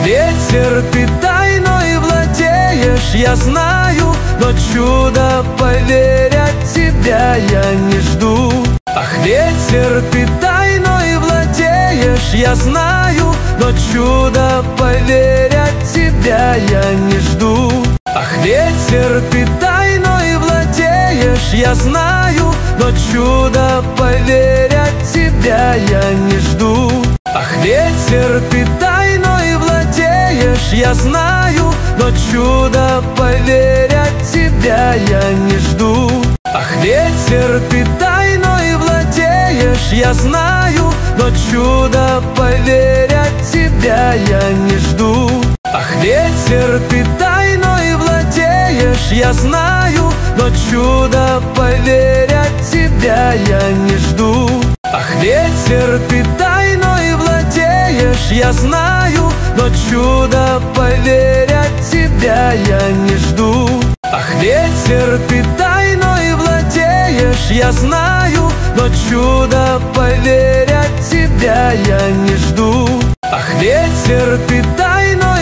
ветер, ты тайной владеешь, я знаю, но чудо, поверь, от тебя я не жду. Ах, ветер, ты тайной владеешь, я знаю, но чудо, поверь, от тебя я не жду. Ах, ветер, ты тайной владеешь, я знаю, но чудо, поверь, от тебя я не жду. Ах, ветер, ты тайной владеешь, я знаю, но чудо, поверь, от тебя я не жду. Ах, ветер, ты тайной владеешь, я знаю, но чудо, поверь, от тебя я не жду. Ах, ветер, ты тайной владеешь, я знаю, но чудо, поверь, от тебя я не жду. Ах, ветер, ты тайной владеешь, я знаю, но чудо, поверь, от тебя я не жду. Ах, ветер, ты тайной владеешь, я знаю, но чудо, поверь, от тебя